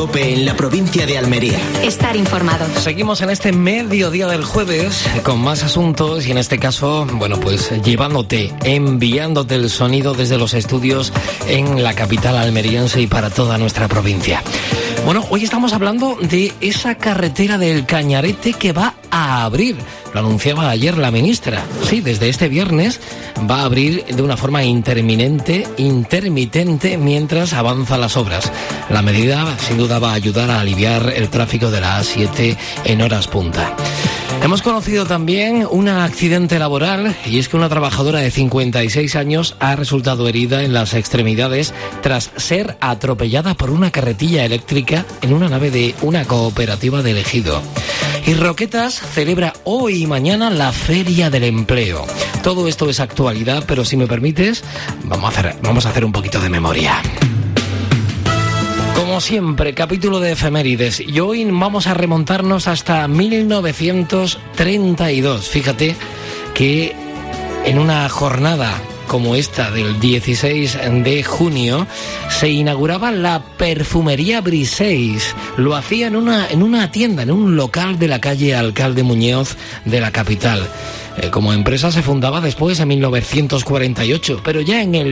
COPE en la provincia de Almería. Estar informado. Seguimos en este mediodía del jueves con más asuntos y en este caso, bueno, pues enviándote el sonido desde los estudios en la capital almeriense y para toda nuestra provincia. Bueno, hoy estamos hablando de esa carretera del Cañarete que va a abrir. Lo anunciaba ayer la ministra. Sí, desde este viernes va a abrir de una forma intermitente mientras avanzan las obras. La medida, sin duda, va a ayudar a aliviar el tráfico de la A7 en horas punta. Hemos conocido también un accidente laboral y es que una trabajadora de 56 años ha resultado herida en las extremidades tras ser atropellada por una carretilla eléctrica en una nave de una cooperativa de Ejido. Y Roquetas celebra hoy y mañana la Feria del Empleo. Todo esto es actualidad, pero si me permites, vamos a hacer un poquito de memoria. Como siempre, capítulo de efemérides. Y hoy vamos a remontarnos hasta 1932. Fíjate que en una jornada como esta del 16 de junio se inauguraba la perfumería Briseis. Lo hacía en una tienda, en un local de la calle Alcalde Muñoz de la capital. Como empresa se fundaba después en 1948, pero ya en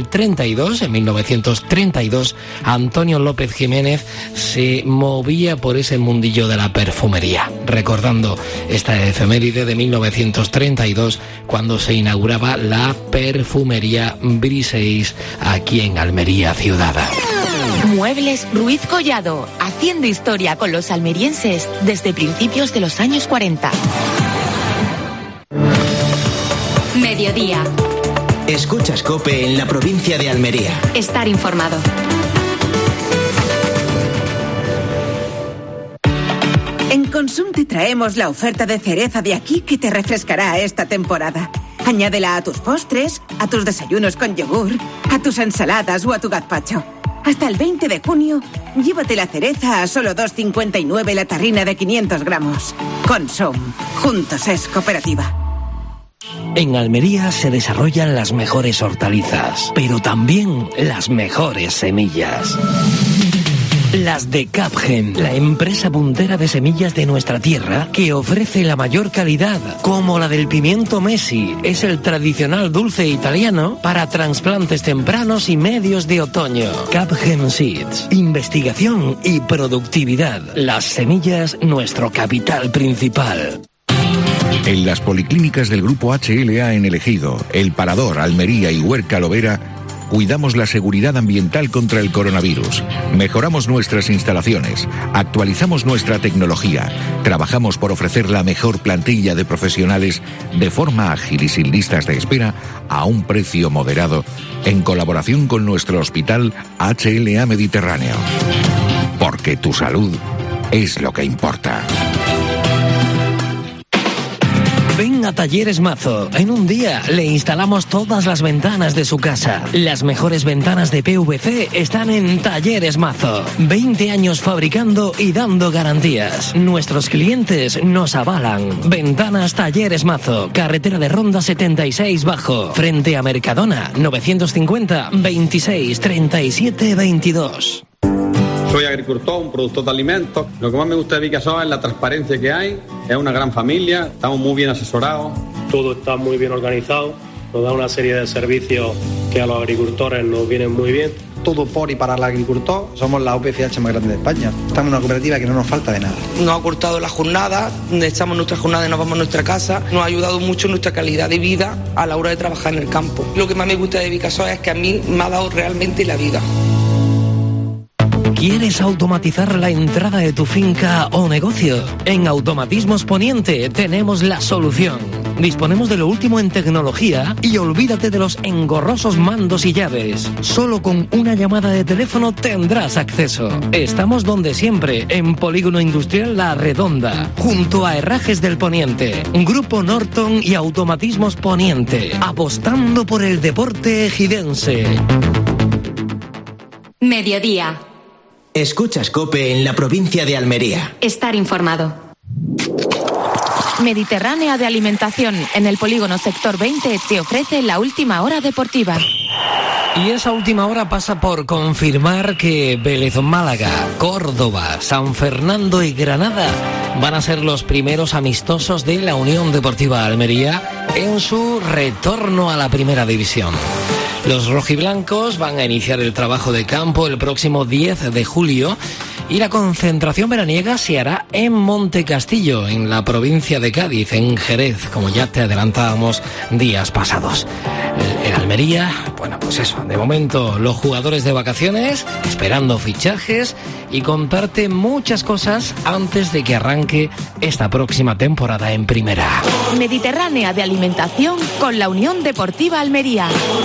1932, Antonio López Jiménez se movía por ese mundillo de la perfumería, recordando esta efeméride de 1932, cuando se inauguraba la perfumería Briseis aquí en Almería ciudad. Muebles Ruiz Collado, haciendo historia con los almerienses desde principios de los años 40. Mediodía. Escuchas COPE en la provincia de Almería. Estar informado. En Consum te traemos la oferta de cereza de aquí que te refrescará esta temporada. Añádela a tus postres, a tus desayunos con yogur, a tus ensaladas o a tu gazpacho. Hasta el 20 de junio, llévate la cereza a solo 2,59 la tarrina de 500 gramos. Consum. Juntos es cooperativa. En Almería se desarrollan las mejores hortalizas, pero también las mejores semillas. Las de Capgen, la empresa puntera de semillas de nuestra tierra que ofrece la mayor calidad, como la del pimiento Messi. Es el tradicional dulce italiano para trasplantes tempranos y medios de otoño. Capgen Seeds, investigación y productividad. Las semillas, nuestro capital principal. En las policlínicas del Grupo HLA en El Ejido, El Parador, Almería y Huerca Lovera, cuidamos la seguridad ambiental contra el coronavirus, mejoramos nuestras instalaciones, actualizamos nuestra tecnología, trabajamos por ofrecer la mejor plantilla de profesionales de forma ágil y sin listas de espera a un precio moderado, en colaboración con nuestro hospital HLA Mediterráneo. Porque tu salud es lo que importa. Ven a Talleres Mazo. En un día le instalamos todas las ventanas de su casa. Las mejores ventanas de PVC están en Talleres Mazo. 20 años fabricando y dando garantías. Nuestros clientes nos avalan. Ventanas Talleres Mazo. Carretera de Ronda 76 Bajo. Frente a Mercadona. 950 26 37 22. Soy agricultor, un productor de alimentos. Lo que más me gusta de Vicasol es la transparencia que hay. Es una gran familia, estamos muy bien asesorados. Todo está muy bien organizado, nos da una serie de servicios que a los agricultores nos vienen muy bien. Todo por y para el agricultor. Somos la OPCH más grande de España. Estamos en una cooperativa que no nos falta de nada. Nos ha cortado la jornada, echamos nuestra jornada y nos vamos a nuestra casa. Nos ha ayudado mucho en nuestra calidad de vida a la hora de trabajar en el campo. Lo que más me gusta de Vicasol es que a mí me ha dado realmente la vida. ¿Quieres automatizar la entrada de tu finca o negocio? En Automatismos Poniente tenemos la solución. Disponemos de lo último en tecnología y olvídate de los engorrosos mandos y llaves. Solo con una llamada de teléfono tendrás acceso. Estamos donde siempre, en Polígono Industrial La Redonda, junto a Herrajes del Poniente, Grupo Norton y Automatismos Poniente, apostando por el deporte ejidense. Mediodía. Escuchas COPE en la provincia de Almería. Estar informado. Mediterránea de Alimentación, en el polígono Sector 20, te ofrece la última hora deportiva. Y esa última hora pasa por confirmar que Vélez Málaga, Córdoba, San Fernando y Granada van a ser los primeros amistosos de la Unión Deportiva Almería en su retorno a la primera división. Los rojiblancos van a iniciar el trabajo de campo el próximo 10 de julio y la concentración veraniega se hará en Montecastillo, en la provincia de Cádiz, en Jerez, como ya te adelantábamos días pasados. El Almería, bueno, pues eso, de momento los jugadores de vacaciones, esperando fichajes y contarte muchas cosas antes de que arranque esta próxima temporada en primera. Mediterránea de alimentación con la Unión Deportiva Almería.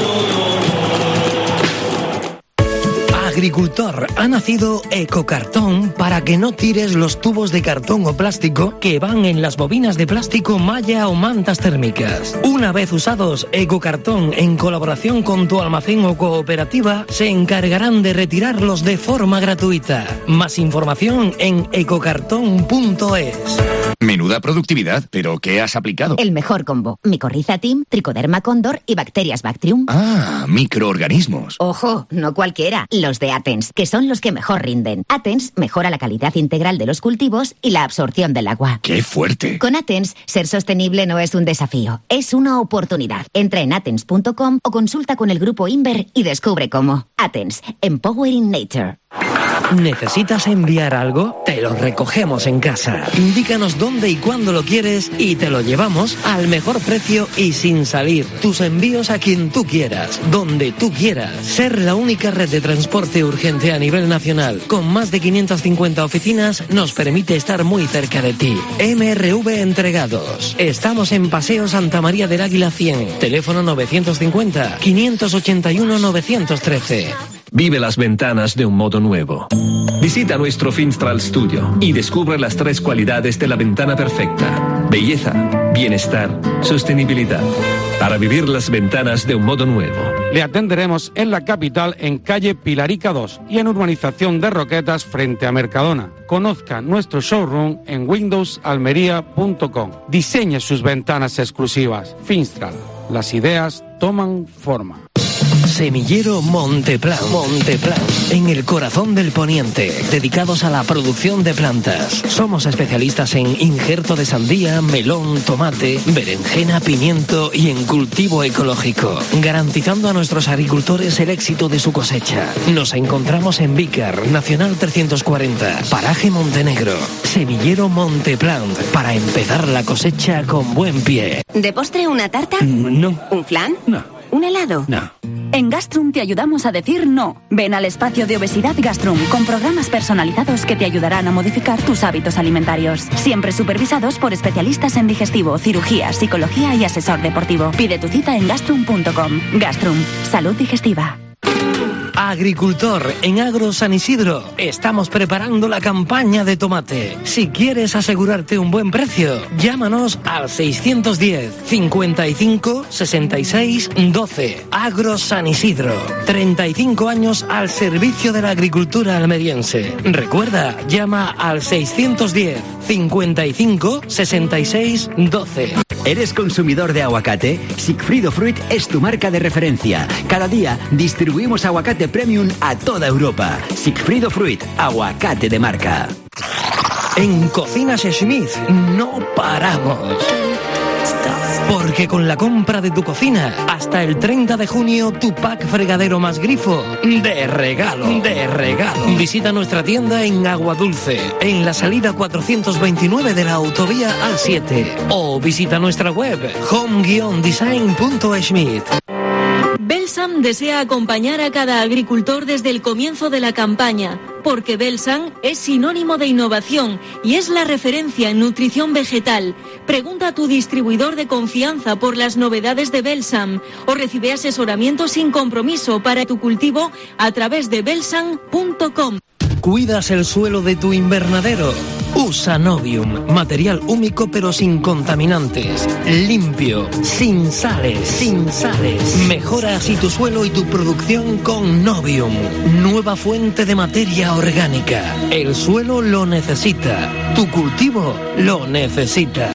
Agricultor, ha nacido Ecocartón para que no tires los tubos de cartón o plástico que van en las bobinas de plástico, malla o mantas térmicas. Una vez usados, Ecocartón, en colaboración con tu almacén o cooperativa, se encargarán de retirarlos de forma gratuita. Más información en ecocartón.es. Menuda productividad, ¿pero qué has aplicado? El mejor combo: Micorriza Team, Tricoderma Cóndor y Bacterias Bactrium. Ah, microorganismos. Ojo, no cualquiera, los de Atens, que son los que mejor rinden. Atens mejora la calidad integral de los cultivos y la absorción del agua. ¡Qué fuerte! Con Atens, ser sostenible no es un desafío, es una oportunidad. Entra en atens.com o consulta con el grupo Inver y descubre cómo. Atens, Empowering Nature. ¿Necesitas enviar algo? Te lo recogemos en casa. Indícanos dónde y cuándo lo quieres y te lo llevamos al mejor precio y sin salir. Tus envíos a quien tú quieras, donde tú quieras. Ser la única red de transporte urgente a nivel nacional, con más de 550 oficinas, nos permite estar muy cerca de ti. MRV Entregados. Estamos en Paseo Santa María del Águila 100. Teléfono 950 581 913. Vive las ventanas de un modo nuevo. Visita nuestro Finstral Studio y descubre las 3 cualidades de la ventana perfecta: belleza, bienestar, sostenibilidad. Para vivir las ventanas de un modo nuevo. Le atenderemos en la capital, en calle Pilarica 2 y en Urbanización de Roquetas frente a Mercadona. Conozca nuestro showroom en windowsalmeria.com. Diseñe sus ventanas exclusivas. Finstral. Las ideas toman forma. Semillero Monteplan. Monteplan, en el corazón del poniente, dedicados a la producción de plantas. Somos especialistas en injerto de sandía, melón, tomate, berenjena, pimiento y en cultivo ecológico, garantizando a nuestros agricultores el éxito de su cosecha. Nos encontramos en Vícar, Nacional 340, Paraje Montenegro. Semillero Monteplan, para empezar la cosecha con buen pie. ¿De postre una tarta? No. ¿Un flan? No. ¿Un helado? No. En Gastrum te ayudamos a decir no. Ven al espacio de obesidad Gastrum con programas personalizados que te ayudarán a modificar tus hábitos alimentarios. Siempre supervisados por especialistas en digestivo, cirugía, psicología y asesor deportivo. Pide tu cita en gastrum.com. Gastrum, salud digestiva. Agricultor, en Agro San Isidro estamos preparando la campaña de tomate. Si quieres asegurarte un buen precio, llámanos al 610 55 66 12. Agro San Isidro, 35 años al servicio de la agricultura almeriense. Recuerda, llama al 610 55 66 12. ¿Eres consumidor de aguacate? Sigfrido Fruit es tu marca de referencia. Cada día distribuimos aguacate premium a toda Europa. Sigfrido Fruit, aguacate de marca. En Cocinas Schmidt no paramos. Porque con la compra de tu cocina, hasta el 30 de junio, tu pack fregadero más grifo de regalo. De regalo. Visita nuestra tienda en Aguadulce, en la salida 429 de la autovía A7. O visita nuestra web home-design.schmidt. Belsam desea acompañar a cada agricultor desde el comienzo de la campaña, porque Belsam es sinónimo de innovación y es la referencia en nutrición vegetal. Pregunta a tu distribuidor de confianza por las novedades de Belsam o recibe asesoramiento sin compromiso para tu cultivo a través de belsam.com. ¿Cuidas el suelo de tu invernadero? Usa Novium, material húmico pero sin contaminantes, limpio, sin sales, sin sales. Mejora así tu suelo y tu producción con Novium, nueva fuente de materia orgánica. El suelo lo necesita, tu cultivo lo necesita.